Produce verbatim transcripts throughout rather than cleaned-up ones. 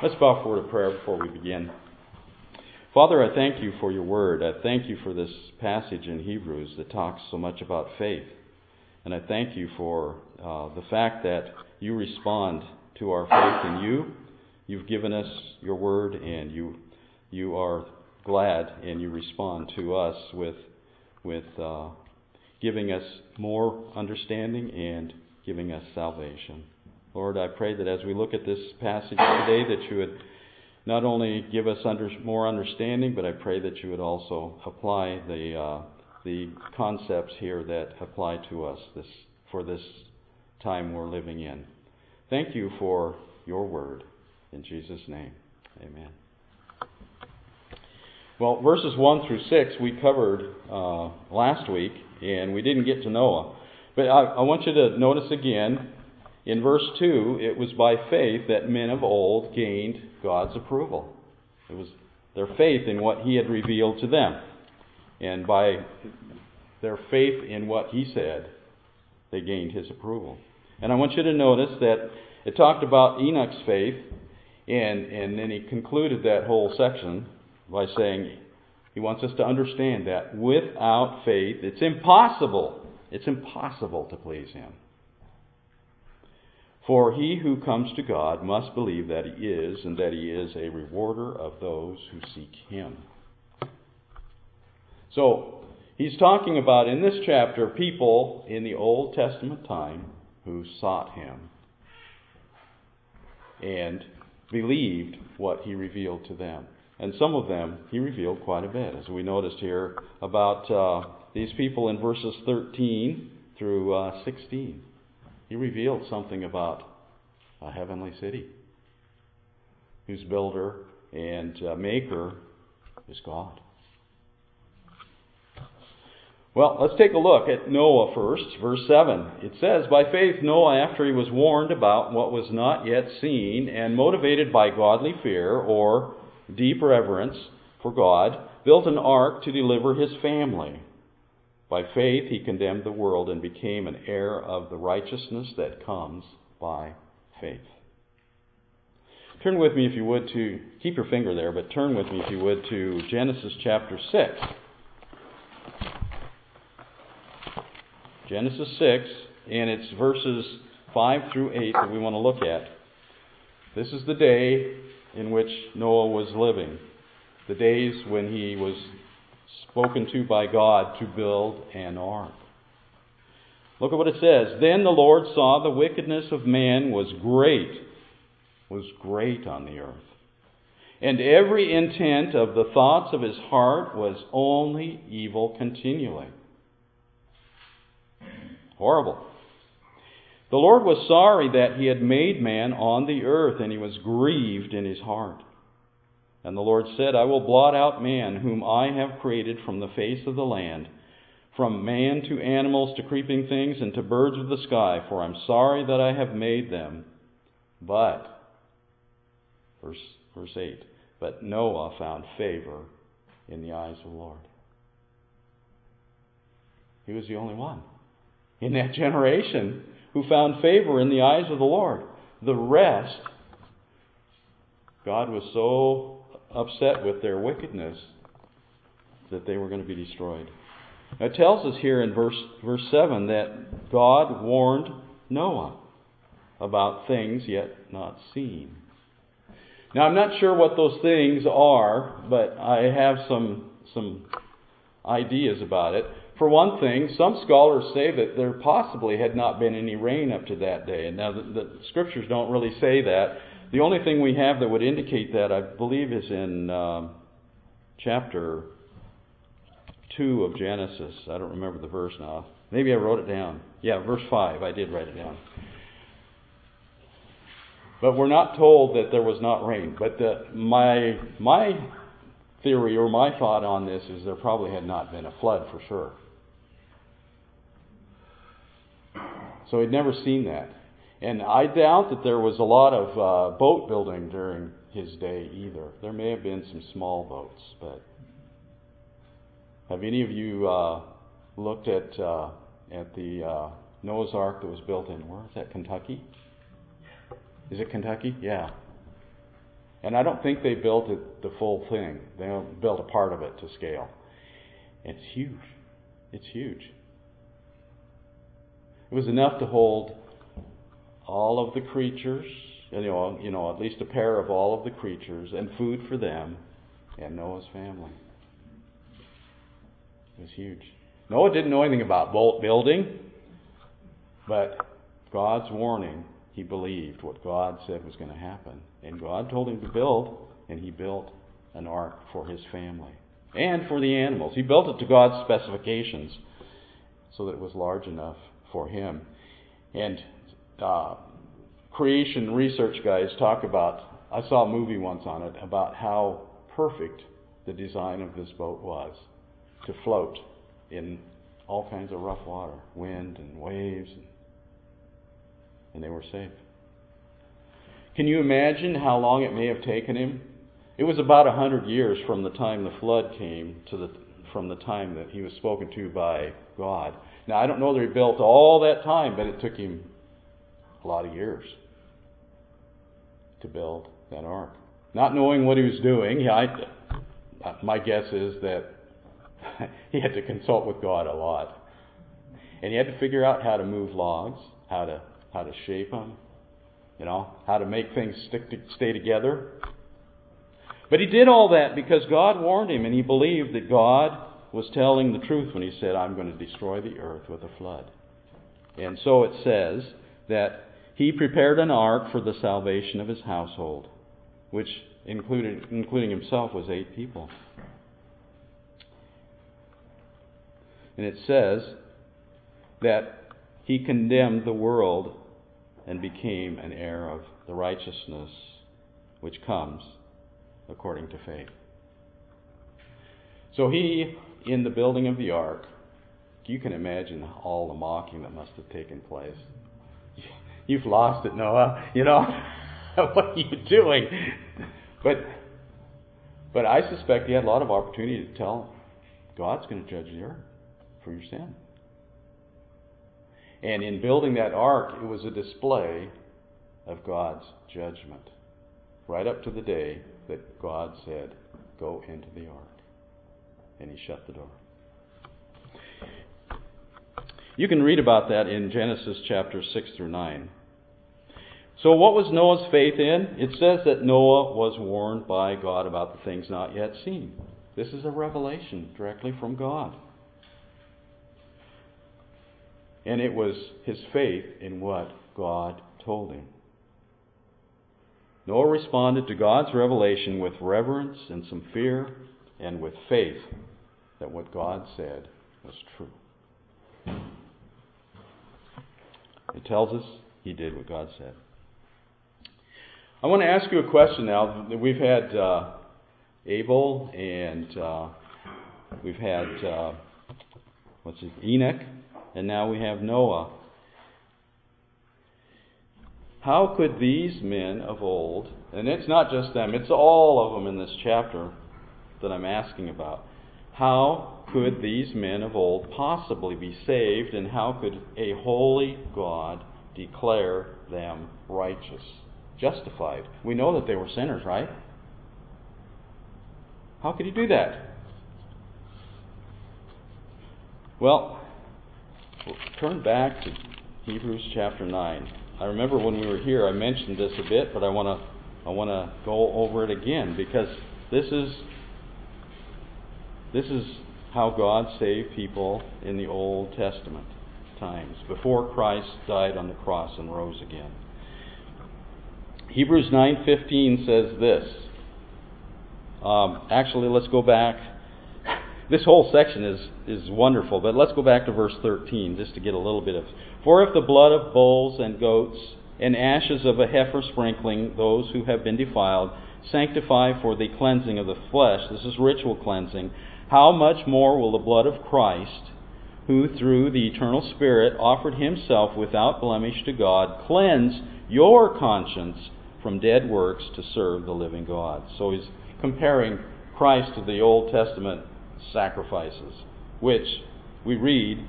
Let's bow for a word of prayer before we begin. Father, I thank you for your word. I thank you for this passage in Hebrews that talks so much about faith. And I thank you for uh, the fact that you respond to our faith in you. You've given us your word, and you you are glad, and you respond to us with with uh, giving us more understanding and giving us salvation. Lord, I pray that as we look at this passage today, that you would not only give us under, more understanding, but I pray that you would also apply the uh, the concepts here that apply to us this for this time we're living in. Thank you for your word. In Jesus' name, amen. Well, verses one through six we covered uh, last week, and we didn't get to Noah. But I, I want you to notice again, in verse two, it was by faith that men of old gained God's approval. It was their faith in what He had revealed to them. And by their faith in what He said, they gained His approval. And I want you to notice that it talked about Enoch's faith, and, and then he concluded that whole section by saying he wants us to understand that without faith, it's impossible. It's impossible to please Him. For he who comes to God must believe that He is, and that He is a rewarder of those who seek Him. So, he's talking about in this chapter people in the Old Testament time who sought Him and believed what He revealed to them. And some of them He revealed quite a bit, as we noticed here about uh, these people in verses thirteen through uh, sixteen. He revealed something about a heavenly city whose builder and uh, maker is God. Well, let's take a look at Noah first, verse seven. It says, by faith Noah, after he was warned about what was not yet seen, and motivated by godly fear or deep reverence for God, built an ark to deliver his family. By faith he condemned the world and became an heir of the righteousness that comes by faith. Turn with me, if you would, to, keep your finger there, but turn with me, if you would, to Genesis chapter six. Genesis six, and it's verses five through eight that we want to look at. This is the day in which Noah was living, the days when he was spoken to by God to build an ark. Look at what it says. Then the Lord saw the wickedness of man was great, was great on the earth. And every intent of the thoughts of his heart was only evil continually. Horrible. The Lord was sorry that He had made man on the earth, and He was grieved in His heart. And the Lord said, I will blot out man, whom I have created from the face of the land, from man to animals to creeping things and to birds of the sky, for I'm sorry that I have made them. But, verse, verse eight, but Noah found favor in the eyes of the Lord. He was the only one in that generation who found favor in the eyes of the Lord. The rest, God was so upset with their wickedness that they were going to be destroyed. Now, it tells us here in verse verse seven that God warned Noah about things yet not seen. Now, I'm not sure what those things are, but I have some some ideas about it. For one thing, some scholars say that there possibly had not been any rain up to that day. And now the, the scriptures don't really say that. The only thing we have that would indicate that, I believe, is in um, chapter two of Genesis. I don't remember the verse now. Maybe I wrote it down. Yeah, verse five. I did write it down. But we're not told that there was not rain. But the, my my theory or my thought on this is there probably had not been a flood for sure. So he'd never seen that. And I doubt that there was a lot of uh, boat building during his day either. There may have been some small boats, but have any of you uh, looked at uh, at the uh, Noah's Ark that was built in, where is that, Kentucky? Is it Kentucky? Yeah. And I don't think they built it the full thing. They built a part of it to scale. It's huge. It's huge. It was enough to hold all of the creatures, you know, you know, at least a pair of all of the creatures, and food for them and Noah's family. It was huge. Noah didn't know anything about boat building, but God's warning, he believed what God said was going to happen. And God told him to build, and he built an ark for his family and for the animals. He built it to God's specifications so that it was large enough for him. And uh, creation research guys talk about, I saw a movie once on it, about how perfect the design of this boat was to float in all kinds of rough water, wind and waves, and, and they were safe. Can you imagine how long it may have taken him? It was about a hundred years from the time the flood came to the from the time that he was spoken to by God. Now, I don't know that he built all that time, but it took him a lot of years to build that ark. Not knowing what he was doing, yeah, I, my guess is that he had to consult with God a lot. And he had to figure out how to move logs, how to how to shape them, you know, how to make things stick to, stay together. But he did all that because God warned him, and he believed that God was telling the truth when he said, I'm going to destroy the earth with a flood. And so it says that he prepared an ark for the salvation of his household, which included, including himself, was eight people. And it says that he condemned the world and became an heir of the righteousness which comes according to faith. So he, in the building of the ark, you can imagine all the mocking that must have taken place. You've lost it, Noah. You know, what are you doing? But, but I suspect he had a lot of opportunity to tell God's going to judge the earth for your sin. And in building that ark, it was a display of God's judgment. Right up to the day that God said, go into the ark. And he shut the door. You can read about that in Genesis chapters six through nine. So what was Noah's faith in? It says that Noah was warned by God about the things not yet seen. This is a revelation directly from God. And it was his faith in what God told him. Noah responded to God's revelation with reverence and some fear and with faith that what God said was true. It tells us he did what God said. I want to ask you a question now. We've had uh, Abel and uh, we've had uh, what's it, Enoch, and now we have Noah. How could these men of old, and it's not just them, it's all of them in this chapter that I'm asking about, how could these men of old possibly be saved, and how could a holy God declare them righteous, justified? We know that they were sinners, right? How could he do that? Well, turn back to Hebrews chapter nine. I remember when we were here, I mentioned this a bit, but I want to I want to go over it again because this is this is how God saved people in the Old Testament times, before Christ died on the cross and rose again. Hebrews nine fifteen says this. Um, actually, let's go back. This whole section is, is wonderful, but let's go back to verse thirteen just to get a little bit of... For if the blood of bulls and goats and ashes of a heifer sprinkling those who have been defiled sanctify for the cleansing of the flesh, this is ritual cleansing, how much more will the blood of Christ, who through the eternal Spirit offered himself without blemish to God, cleanse your conscience from dead works to serve the living God? So he's comparing Christ to the Old Testament sacrifices, which we read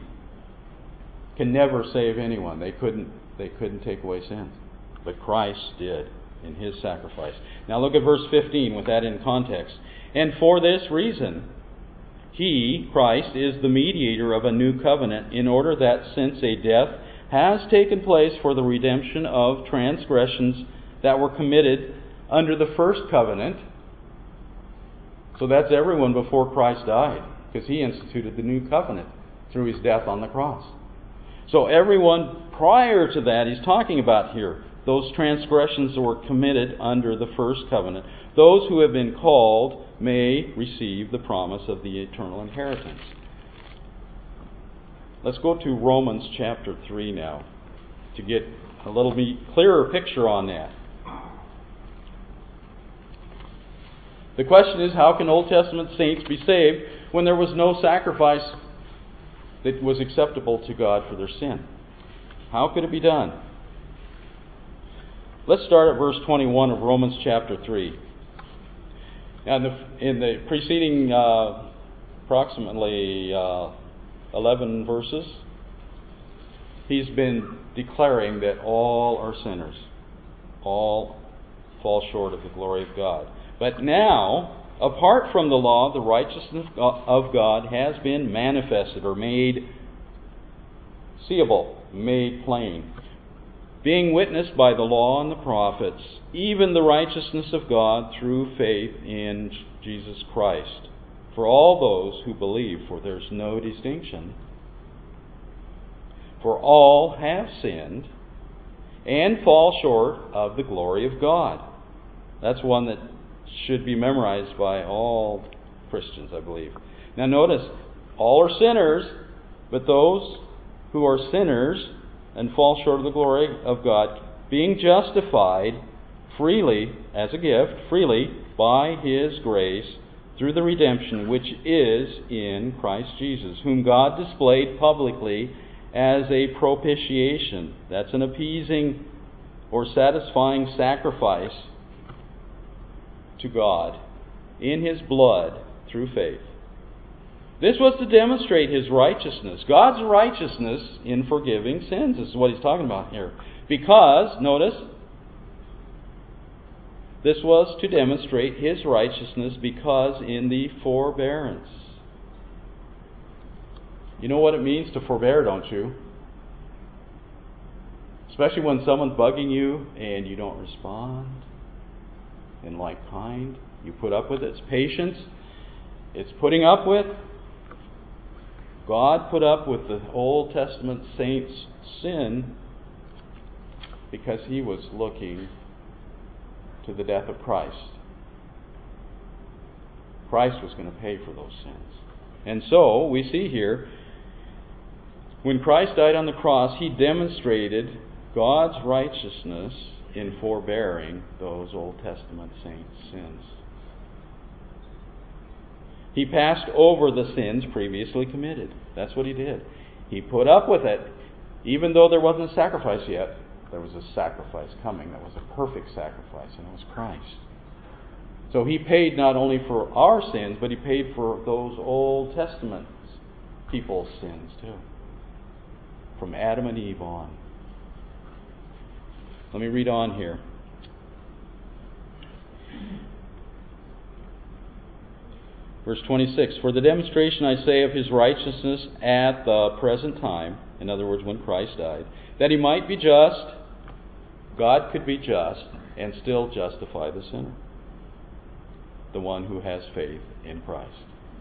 can never save anyone. They couldn't they couldn't take away sins. But Christ did. in His sacrifice. Now look at verse fifteen with that in context. And for this reason, He, Christ, is the mediator of a new covenant, in order that since a death has taken place for the redemption of transgressions that were committed under the first covenant. So that's everyone before Christ died, because He instituted the new covenant through His death on the cross. So everyone prior to that He's talking about here, those transgressions that were committed under the first covenant, those who have been called may receive the promise of the eternal inheritance. Let's go to Romans chapter three now to get a little bit clearer picture on that. The question is, how can Old Testament saints be saved when there was no sacrifice that was acceptable to God for their sin? How could it be done? Let's start at verse twenty-one of Romans chapter three. Now, in the, in the preceding uh, approximately uh, eleven verses, he's been declaring that all are sinners. All fall short of the glory of God. But now, apart from the law, the righteousness of God has been manifested or made seeable, made plain, being witnessed by the law and the prophets, even the righteousness of God through faith in Jesus Christ, for all those who believe, for there's no distinction. For all have sinned and fall short of the glory of God. That's one that should be memorized by all Christians, I believe. Now notice, all are sinners, but those who are sinners and fall short of the glory of God, being justified freely, as a gift, freely, by His grace, through the redemption which is in Christ Jesus, whom God displayed publicly as a propitiation. That's an appeasing or satisfying sacrifice to God in His blood through faith. This was to demonstrate His righteousness, God's righteousness in forgiving sins. This is what he's talking about here. Because, notice, this was to demonstrate His righteousness because in the forbearance. You know what it means to forbear, don't you? Especially when someone's bugging you and you don't respond in like kind. You put up with it. It's patience. It's putting up with. God put up with the Old Testament saints' sin because He was looking to the death of Christ. Christ was going to pay for those sins. And so, we see here, when Christ died on the cross, He demonstrated God's righteousness in forbearing those Old Testament saints' sins. He passed over the sins previously committed. That's what He did. He put up with it, even though there wasn't a sacrifice yet. There was a sacrifice coming that was a perfect sacrifice, and it was Christ. So He paid not only for our sins, but He paid for those Old Testament people's sins too. From Adam and Eve on. Let me read on here. Verse twenty-six, for the demonstration, I say, of His righteousness at the present time, in other words, when Christ died, that He might be just, God could be just, and still justify the sinner, the one who has faith in Christ.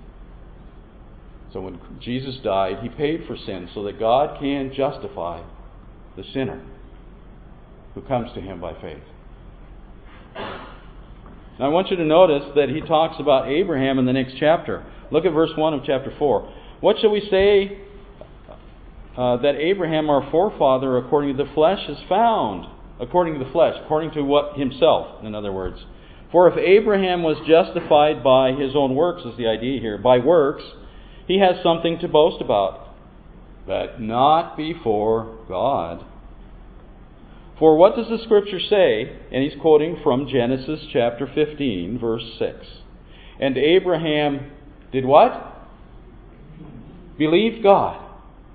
So when Jesus died, He paid for sin so that God can justify the sinner who comes to Him by faith. Now I want you to notice that he talks about Abraham in the next chapter. Look at verse one of chapter four. What shall we say uh, that Abraham, our forefather, according to the flesh, is found? According to the flesh, according to what himself, in other words. For if Abraham was justified by his own works, is the idea here, by works, he has something to boast about, but not before God. For what does the Scripture say? And he's quoting from Genesis chapter fifteen, verse six. And Abraham did what? Believed God.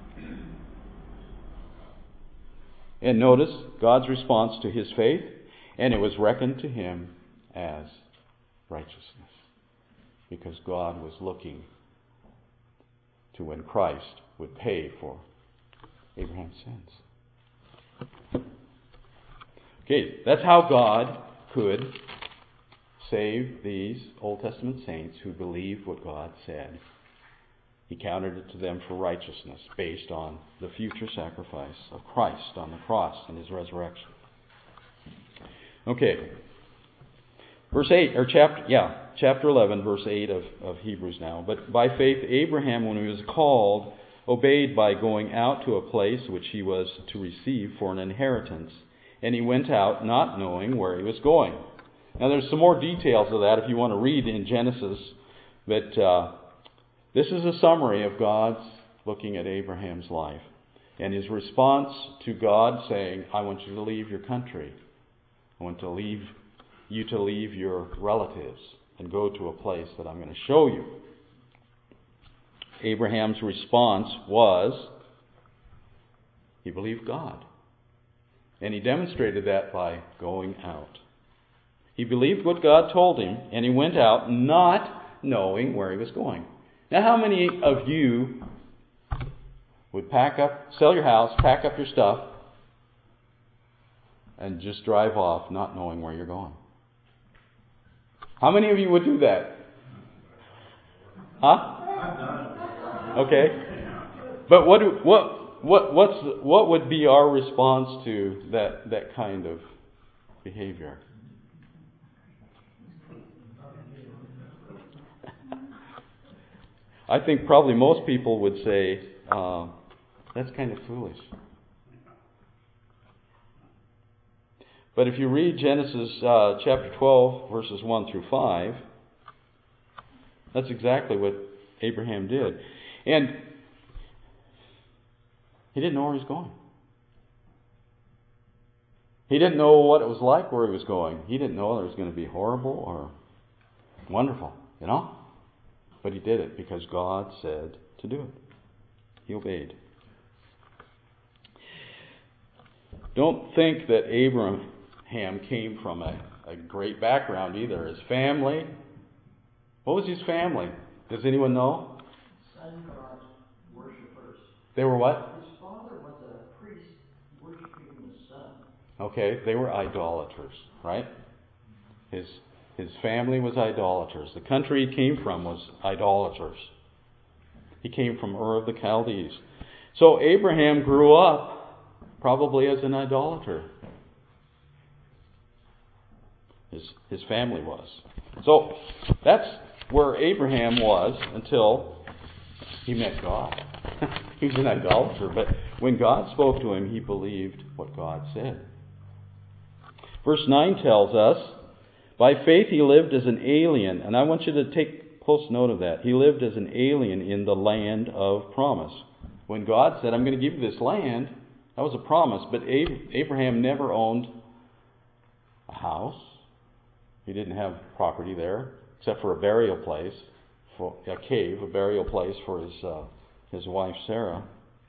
And notice God's response to his faith. And it was reckoned to him as righteousness, because God was looking to when Christ would pay for Abraham's sins. Okay, that's how God could save these Old Testament saints who believed what God said. He counted it to them for righteousness based on the future sacrifice of Christ on the cross and his resurrection. Okay. Verse eight, or chapter, yeah, chapter eleven, verse eight of, of Hebrews now. But by faith, Abraham, when he was called, obeyed by going out to a place which he was to receive for an inheritance. And he went out not knowing where he was going. Now there's some more details of that if you want to read in Genesis. But uh, this is a summary of God's looking at Abraham's life. And his response to God saying, I want you to leave your country. I want to leave you to leave your relatives and go to a place that I'm going to show you. Abraham's response was, he believed God. And he demonstrated that by going out. He believed what God told him, and he went out not knowing where he was going. Now, how many of you would pack up, sell your house, pack up your stuff, and just drive off not knowing where you're going? How many of you would do that? Huh? Okay. But what do, what what what's what would be our response to that that kind of behavior? I think probably most people would say, uh, that's kind of foolish. But if you read Genesis uh, chapter twelve, verses one through five, that's exactly what Abraham did. And he didn't know where he was going. He didn't know what it was like where he was going. He didn't know whether it was going to be horrible or wonderful, you know? But he did it because God said to do it. He obeyed. Don't think that Abraham came from a, a great background either. His family, what was his family? Does anyone know? Sun god worshippers. They were what? His father was a priest worshiping the sun. Okay, they were idolaters, right? His his family was idolaters. The country he came from was idolaters. He came from Ur of the Chaldees. So Abraham grew up probably as an idolater. His his family was. So that's where Abraham was until he met God. He was an idolater, but when God spoke to him, he believed what God said. Verse nine tells us, by faith he lived as an alien, and I want you to take close note of that. He lived as an alien in the land of promise. When God said, I'm going to give you this land, that was a promise, but Abraham never owned a house. He didn't have property there, except for a burial place, for a cave, a burial place for his uh, his wife Sarah.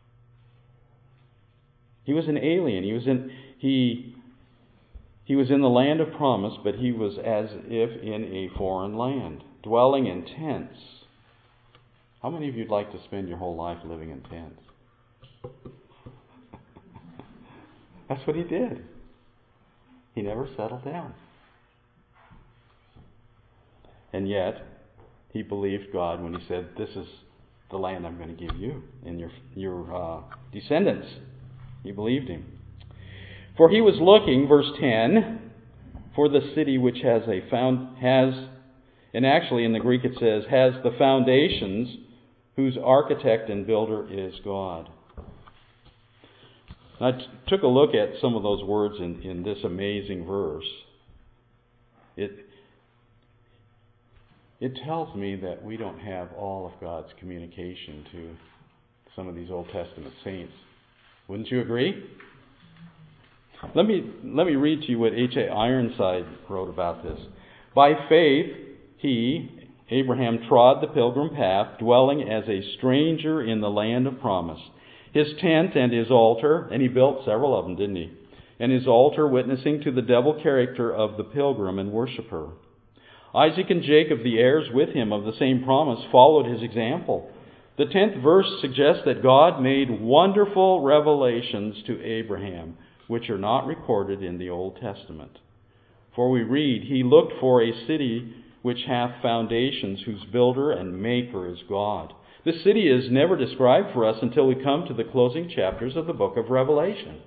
He was an alien. He was in he he was in the land of promise, but he was as if in a foreign land, dwelling in tents. How many of you'd like to spend your whole life living in tents? That's what he did. He never settled down. And yet, he believed God when he said, this is the land I'm going to give you and your your uh, descendants. He believed him. For he was looking, verse ten, for the city which has a found has, and actually in the Greek it says, has the foundations, whose architect and builder is God. I t- took a look at some of those words in, in this amazing verse. It It tells me that we don't have all of God's communication to some of these Old Testament saints. Wouldn't you agree? Let me let me read to you what H A Ironside wrote about this. By faith, he, Abraham, trod the pilgrim path, dwelling as a stranger in the land of promise. His tent and his altar, and he built several of them, didn't he? and his altar witnessing to the double character of the pilgrim and worshipper. Isaac and Jacob, the heirs with him of the same promise, followed his example. The tenth verse suggests that God made wonderful revelations to Abraham, which are not recorded in the Old Testament. For we read, He looked for a city which hath foundations, whose builder and maker is God. This city is never described for us until we come to the closing chapters of the book of Revelation.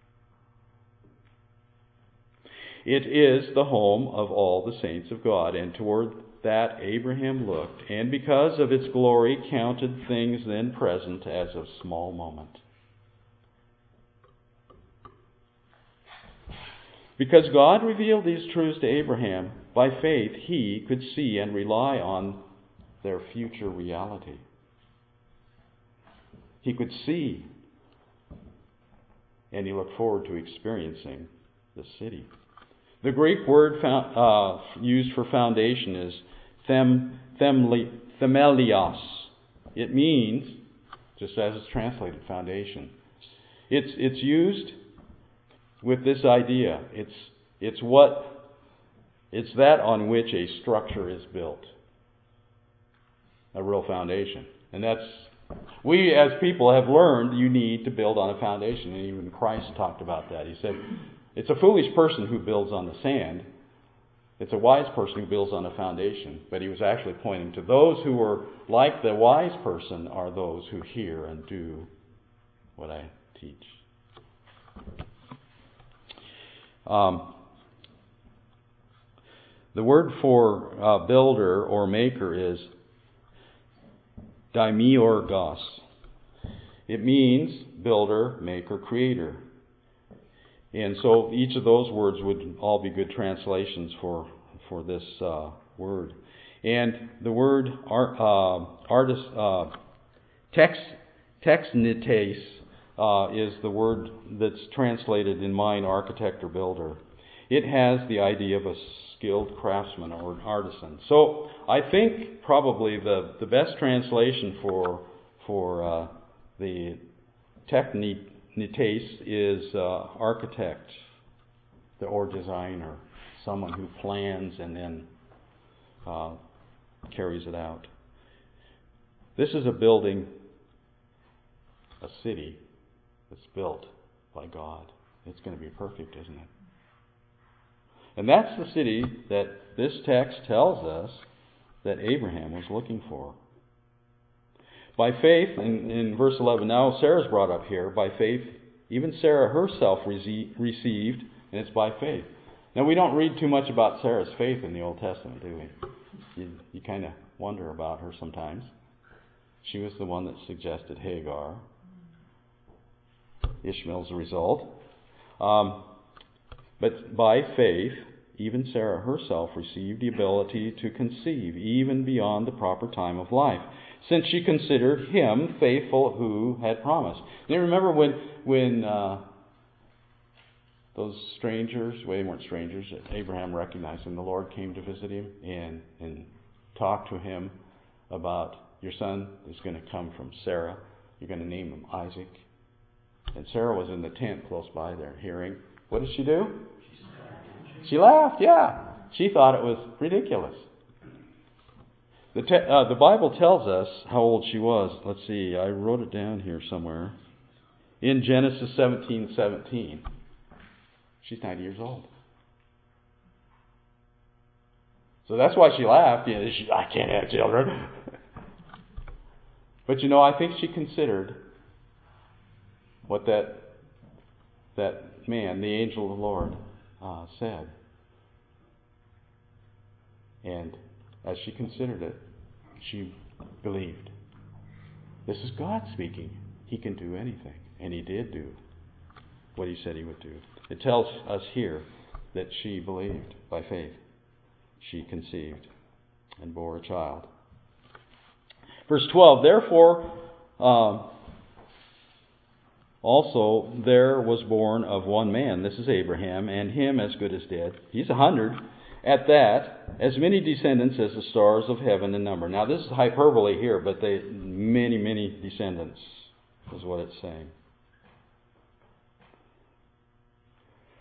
It is the home of all the saints of God, and toward that Abraham looked, and because of its glory counted things then present as of small moment. Because God revealed these truths to Abraham, by faith he could see and rely on their future reality. He could see, and he looked forward to experiencing the city. The Greek word uh, used for foundation is them, themli, themelios. It means, just as it's translated, foundation. It's it's used with this idea. It's it's what it's that on which a structure is built. A real foundation. And that's we as people have learned you need to build on a foundation, and even Christ talked about that. He said, it's a foolish person who builds on the sand. It's a wise person who builds on a foundation. But he was actually pointing to those who are like the wise person are those who hear and do what I teach. Um, the word for uh, builder or maker is daimiorgos. It means builder, maker, creator. And so each of those words would all be good translations for for this uh, word. And the word art, uh, artist, uh, tex, texnites uh, is the word that's translated in mine, architect or builder. It has the idea of a skilled craftsman or artisan. So I think probably the, the best translation for for uh, the technique Nites is uh, architect or designer, someone who plans and then uh, carries it out. This is a building, a city that's built by God. It's going to be perfect, isn't it? And that's the city that this text tells us that Abraham was looking for. By faith, in, in verse eleven, now Sarah's brought up here, by faith, even Sarah herself rece- received, and it's by faith. Now, we don't read too much about Sarah's faith in the Old Testament, do we? You, you kind of wonder about her sometimes. She was the one that suggested Hagar. Ishmael's the result. Um, but by faith, even Sarah herself received the ability to conceive, even beyond the proper time of life, since she considered him faithful who had promised. And you remember when when uh, those strangers, well, they weren't strangers, Abraham recognized them. The Lord came to visit him and, and talked to him about your son is going to come from Sarah. You're going to name him Isaac. And Sarah was in the tent close by there hearing. What did she do? She laughed, yeah. She thought it was ridiculous. The, te- uh, the Bible tells us how old she was. Let's see, I wrote it down here somewhere. In Genesis seventeen seventeen. She's ninety years old. So that's why she laughed. You know, she, I can't have children. But you know, I think she considered what that that man, the angel of the Lord, uh, said. And as she considered it, she believed. This is God speaking. He can do anything. And he did do what he said he would do. It tells us here that she believed by faith. She conceived and bore a child. Verse twelve, therefore, uh, also there was born of one man, this is Abraham, and him as good as dead. He's a hundred. At that, as many descendants as the stars of heaven in number. Now, this is hyperbole here, but they many, many descendants is what it's saying.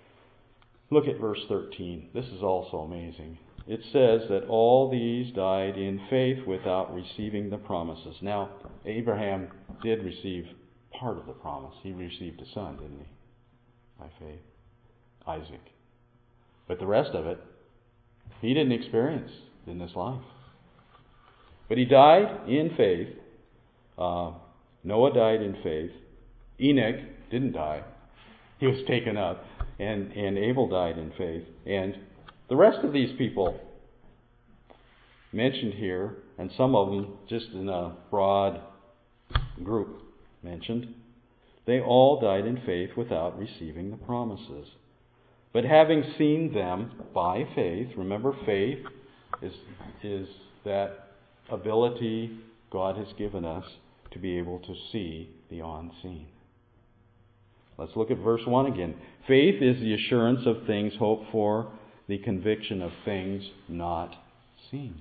Look at verse thirteen. This is also amazing. It says that all these died in faith without receiving the promises. Now, Abraham did receive part of the promise. He received a son, didn't he? By faith. Isaac. But the rest of it, he didn't experience in this life. But he died in faith. Uh, Noah died in faith. Enoch didn't die. He was taken up. And, and Abel died in faith. And the rest of these people mentioned here, and some of them just in a broad group mentioned, they all died in faith without receiving the promises. But having seen them by faith, remember faith is, is that ability God has given us to be able to see the unseen. Let's look at verse one again. Faith is the assurance of things hoped for, the conviction of things not seen.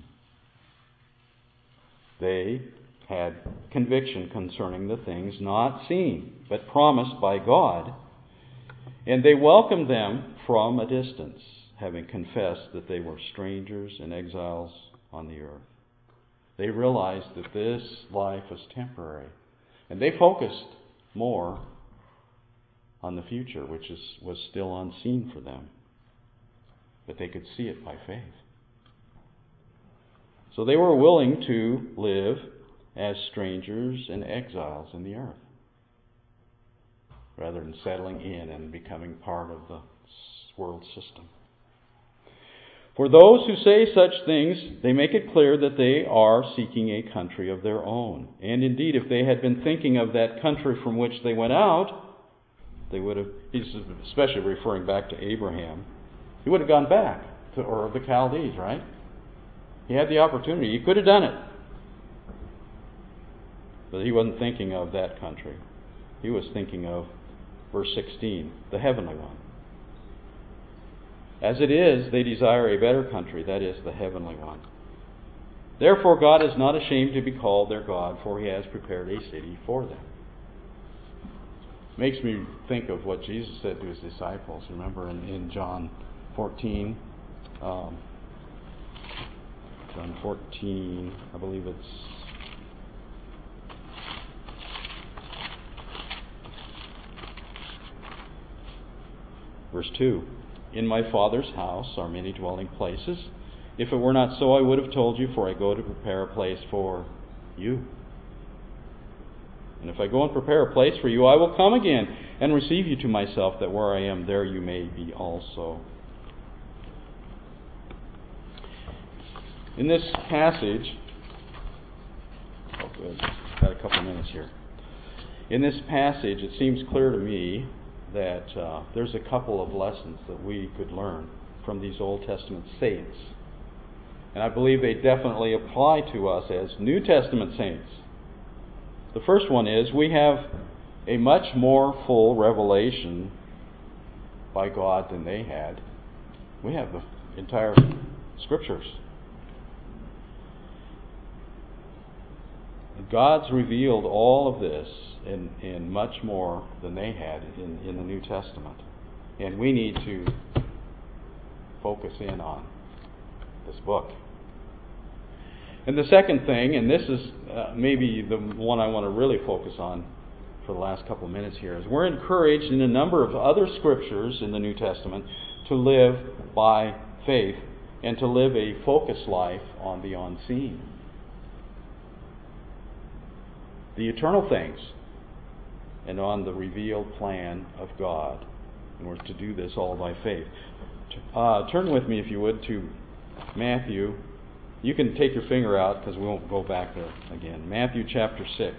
They had conviction concerning the things not seen, but promised by God. And they welcomed them from a distance, having confessed that they were strangers and exiles on the earth. They realized that this life was temporary. And they focused more on the future, which is, was still unseen for them. But they could see it by faith. So they were willing to live as strangers and exiles in the earth, rather than settling in and becoming part of the world system. For those who say such things, they make it clear that they are seeking a country of their own. And indeed, if they had been thinking of that country from which they went out, they would have, he's especially referring back to Abraham, he would have gone back to Ur of the Chaldees, right? He had the opportunity. He could have done it. But he wasn't thinking of that country. He was thinking of, verse sixteen, the heavenly one. As it is, they desire a better country, that is, the heavenly one. Therefore God is not ashamed to be called their God, for He has prepared a city for them. Makes me think of what Jesus said to His disciples. Remember in, in John fourteen, um, John fourteen, I believe it's verse two. In my Father's house are many dwelling places. If it were not so, I would have told you, for I go to prepare a place for you. And if I go and prepare a place for you, I will come again and receive you to myself, that where I am, there you may be also. In this passage, oh good, got a couple of minutes here. In this passage, it seems clear to me that uh, there's a couple of lessons that we could learn from these Old Testament saints. And I believe they definitely apply to us as New Testament saints. The first one is we have a much more full revelation by God than they had. We have the entire Scriptures. God's revealed all of this and, and much more than they had in, in the New Testament. And we need to focus in on this book. And the second thing, and this is uh, maybe the one I want to really focus on for the last couple of minutes here, is we're encouraged in a number of other scriptures in the New Testament to live by faith and to live a focused life on the unseen. The eternal things, and on the revealed plan of God. And we're to do this all by faith. Uh, turn with me, if you would, to Matthew. You can take your finger out because we won't go back there again. Matthew chapter six.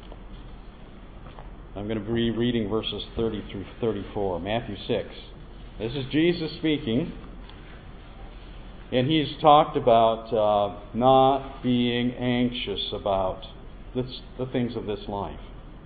I'm going to be reading verses thirty through thirty-four. Matthew six. This is Jesus speaking. And He's talked about uh, not being anxious about this, the things of this life.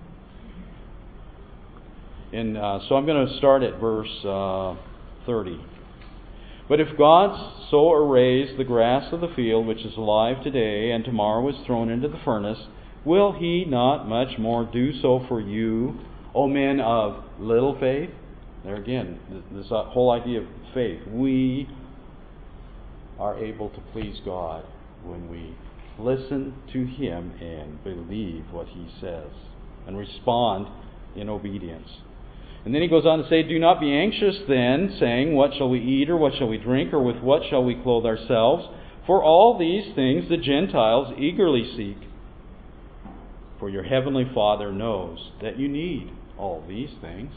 And uh, so I'm going to start at verse uh, thirty. But if God so arrays the grass of the field, which is alive today and tomorrow is thrown into the furnace, will He not much more do so for you, O men of little faith? There again, this whole idea of faith. We are able to please God when we listen to Him and believe what He says and respond in obedience. And then he goes on to say, do not be anxious then, saying, what shall we eat, or what shall we drink, or with what shall we clothe ourselves? For all these things the Gentiles eagerly seek. For your heavenly Father knows that you need all these things.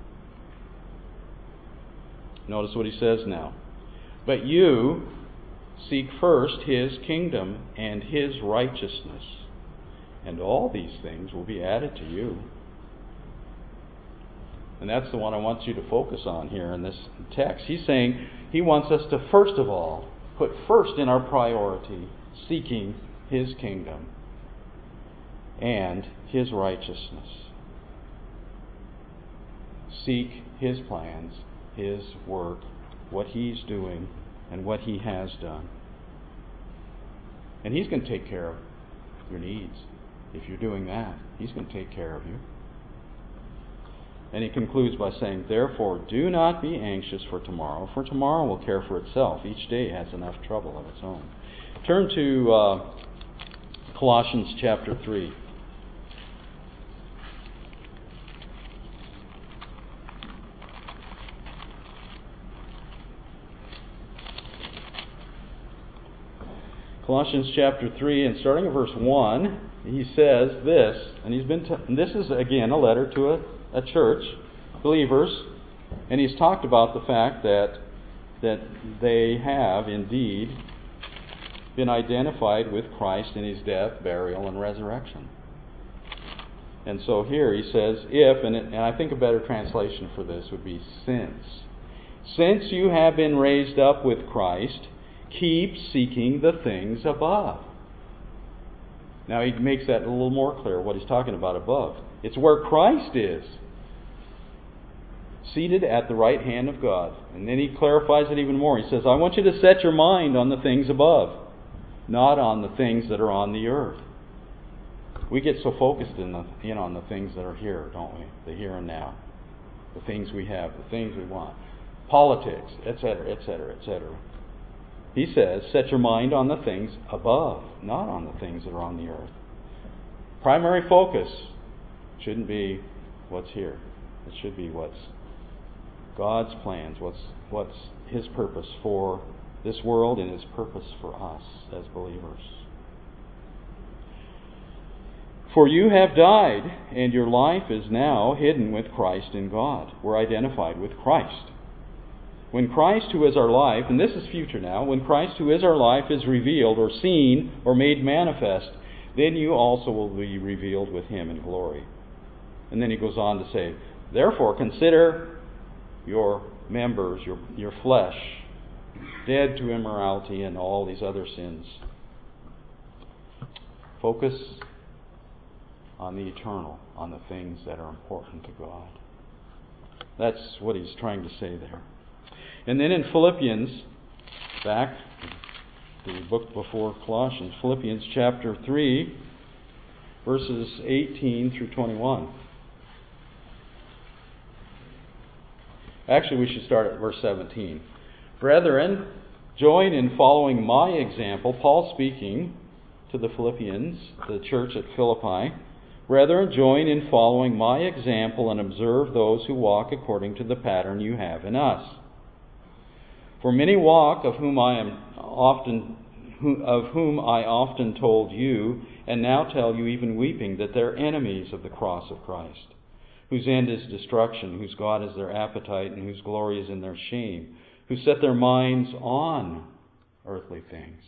Notice what he says now. But you seek first His kingdom and His righteousness, and all these things will be added to you. And that's the one I want you to focus on here in this text. He's saying he wants us to first of all put first in our priority seeking His kingdom and His righteousness. Seek His plans, His work, what He's doing, and what He has done. And He's going to take care of your needs. If you're doing that, He's going to take care of you. And he concludes by saying, therefore, do not be anxious for tomorrow, for tomorrow will care for itself. Each day has enough trouble of its own. Turn to uh, Colossians chapter three. Colossians chapter three, and starting at verse one, he says this, and he's been. T- and this is again a letter to a, a church, believers, and he's talked about the fact that that they have indeed been identified with Christ in His death, burial, and resurrection. And so here he says, if, and, it, and I think a better translation for this would be since. Since you have been raised up with Christ, keep seeking the things above. Now he makes that a little more clear, what he's talking about above. It's where Christ is, seated at the right hand of God. And then he clarifies it even more. He says, I want you to set your mind on the things above, not on the things that are on the earth. We get so focused in, the, in on the things that are here, don't we? The here and now. The things we have, the things we want. Politics, et cetera, et cetera, et cetera. He says, set your mind on the things above, not on the things that are on the earth. Primary focus shouldn't be what's here. It should be what's God's plans, what's what's His purpose for this world and His purpose for us as believers. For you have died, and your life is now hidden with Christ in God. We're identified with Christ. When Christ, who is our life, and this is future now, when Christ, who is our life, is revealed or seen or made manifest, then you also will be revealed with Him in glory. And then he goes on to say, therefore consider your members, your, your flesh, dead to immorality and all these other sins. Focus on the eternal, on the things that are important to God. That's what he's trying to say there. And then in Philippians, back to the book before Colossians, Philippians chapter three, verses eighteen through twenty-one. Actually, we should start at verse seventeen. Brethren, join in following my example. Paul speaking to the Philippians, the church at Philippi. Brethren, join in following my example and observe those who walk according to the pattern you have in us. For many walk, of whom I am often, of whom I often told you, and now tell you even weeping, that they're enemies of the cross of Christ, whose end is destruction, whose God is their appetite, and whose glory is in their shame, who set their minds on earthly things.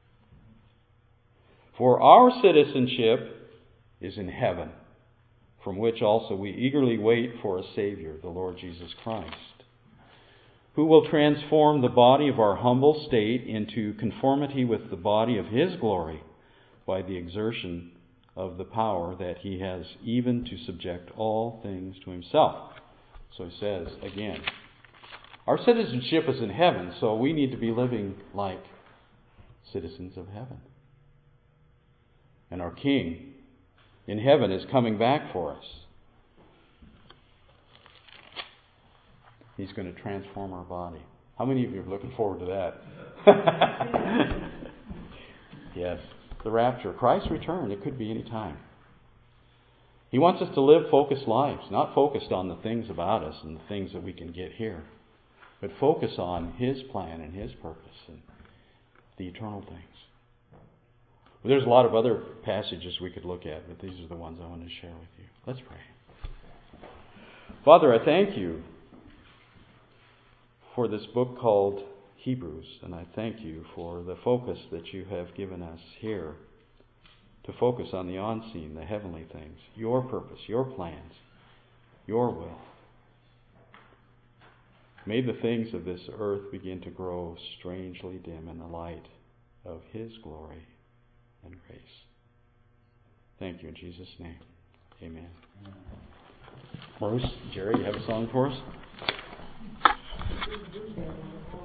For our citizenship is in heaven, from which also we eagerly wait for a Savior, the Lord Jesus Christ, who will transform the body of our humble state into conformity with the body of His glory by the exertion of the power that He has, even to subject all things to Himself. So he says again, our citizenship is in heaven, so we need to be living like citizens of heaven. And our King in heaven is coming back for us. He's going to transform our body. How many of you are looking forward to that? Yes. The rapture. Christ's return. It could be any time. He wants us to live focused lives, not focused on the things about us and the things that we can get here, but focus on His plan and His purpose and the eternal things. Well, there's a lot of other passages we could look at, but these are the ones I wanted to share with you. Let's pray. Father, I thank you for this book called Hebrews, and I thank you for the focus that you have given us here to focus on the unseen, the heavenly things, your purpose, your plans, your will. May the things of this earth begin to grow strangely dim in the light of His glory and grace. Thank you in Jesus' name. Amen. Bruce, Jerry, you have a song for us?